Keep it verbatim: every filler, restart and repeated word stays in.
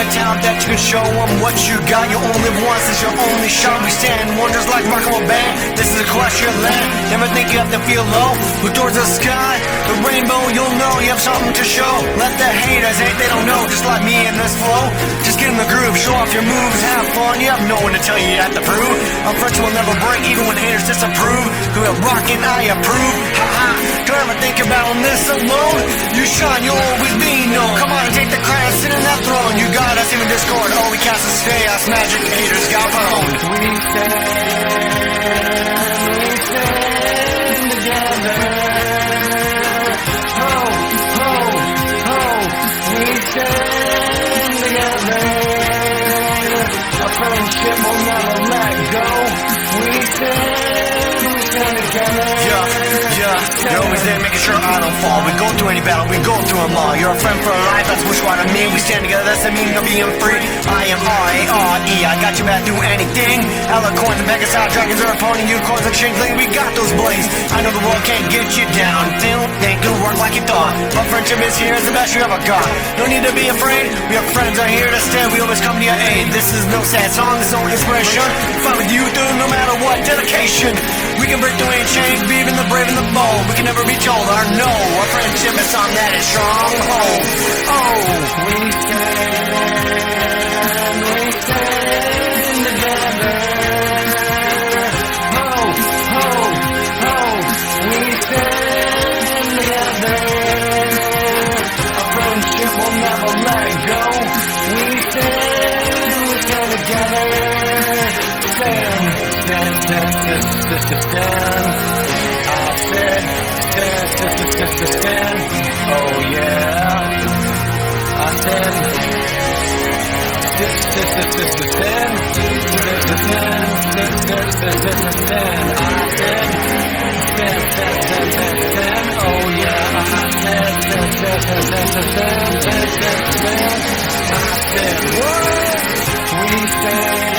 only talent that you can show them what you got. You only live once, it's your only shot. We stand wonders like Marco Band. This is a celestial land. Never think you have to feel low. Look towards the sky, the rainbow, you'll know you have something to show. Let the haters hate, they don't know. Just like me in this flow. Just get in the groove, show off your moves, have fun. You have no one to tell you you have to prove. A French will never break, even when haters disapprove. Who are rocking, I approve. Ha ha. Don't ever think about this alone. You shine, you'll always be known. Come on and take the crown, sit in that throne. You got us, even Discord. All we cast is chaos, magic, haters got boned. We stand, we stand together. Ho, ho, ho. We stand together. Our friendship will never let go. We stand, we stand together. Yeah, yeah. You're always there making sure I don't fall. We go through any battle, we go through them all. You're a friend for life, that's what I mean. We stand together, that's the meaning of being free. I am R A R E, I got your back through anything. Alicorns and Pegasus, dragons are opponent, unicorns and changeling, we got those blades. I know the world can't get you down, don't think it'll work like you thought. But friendship is here, it's the best you ever got. No need to be afraid, we are friends, are here to stay. We always come to your aid, this is no sad song, this is no inspiration. Fight with you through no matter what, dedication. We can break through any chains, be even the brave and the bold. We can never be told or no, our friendship is something that is stronghold. Oh, we stand, we stand together. Ho, ho, ho, we stand together. Our friendship will never let go. We stand, we stand together. Stand, stand, stand, stand, stand, stand. I said, stand, stand, stand, stand, stand. Oh yeah. I said, stand, stand, stand, stand, stand, stand. Stand, stand, stand, stand, stand. I said, stand, stand, stand, stand, stand. Oh yeah. I said, stand, stand, stand, stand, stand, stand, stand, stand. I said, what? We stand.